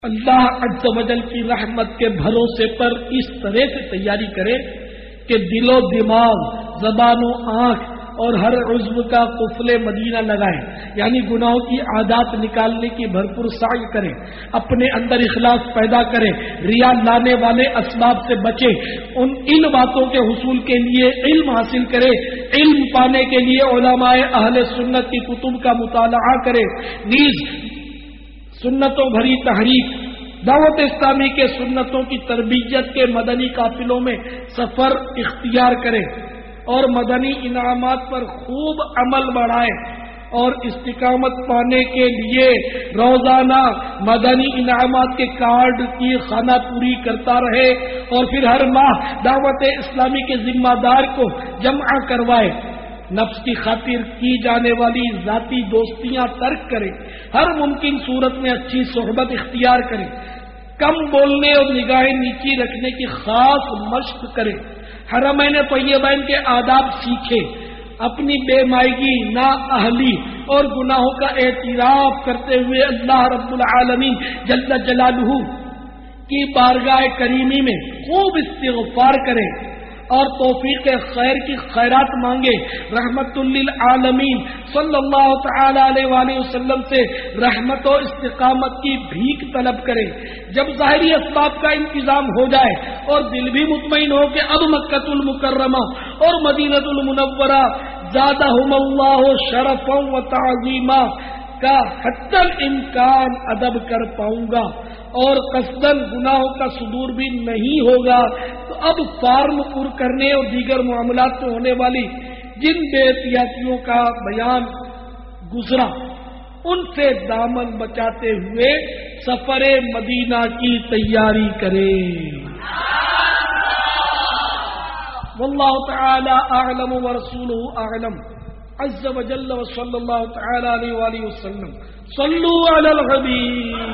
اللہ عز و جل کی رحمت کے بھروسے پر اس طرح سے تیاری کرے کہ دل و دماغ، زبان و آنکھ اور ہر عضو کا قفل مدینہ لگائے، یعنی گناہوں کی عادات نکالنے کی بھرپور سعی کرے، اپنے اندر اخلاص پیدا کرے، ریا لانے والے اسباب سے بچے، ان باتوں کے حصول کے لیے علم حاصل کرے، علم پانے کے لیے علماء اہل سنت کی کتب کا مطالعہ کرے، نیز سنتوں بھری تحریک دعوت اسلامی کے سنتوں کی تربیت کے مدنی قافلوں میں سفر اختیار کرے اور مدنی انعامات پر خوب عمل بڑھائے اور استقامت پانے کے لیے روزانہ مدنی انعامات کے کارڈ کی خانہ پوری کرتا رہے اور پھر ہر ماہ دعوت اسلامی کے ذمہ دار کو جمع کروائے، نفس کی خاطر کی جانے والی ذاتی دوستیاں ترک کرے، ہر ممکن صورت میں اچھی صحبت اختیار کرے، کم بولنے اور نگاہیں نیچی رکھنے کی خاص مشق کرے، حرمین طیبین کے آداب سیکھے، اپنی بے مائگی، نااہلی اور گناہوں کا اعتراف کرتے ہوئے اللہ رب العالمین جل جلالہ کی بارگاہ کریمی میں خوب استغفار کرے اور توفیق خیر کی خیرات مانگے، رحمت للعالمین صلی اللہ تعالی علیہ وآلہ وسلم سے رحمت و استقامت کی بھیک طلب کرے۔ جب ظاہری اسباب کا انتظام ہو جائے اور دل بھی مطمئن ہو کہ اب مکۃ المکرمہ اور مدینہ المنورہ زادہم اللہ شرفا و تعظیما کا حتی الامکان ادب کر پاؤں گا اور قصداً گناہوں کا صدور بھی نہیں ہوگا، تو اب فارم پر کرنے اور دیگر معاملات میں ہونے والی جن بے احتیاطیوں کا بیان گزرا ان سے دامن بچاتے ہوئے سفر مدینہ کی تیاری کرے۔ واللہ تعالی اعلم ورسولہ اعلم عز وجل وصلی اللہ تعالی علیہ وآلہ وسلم۔ صلوا علی الحبیب۔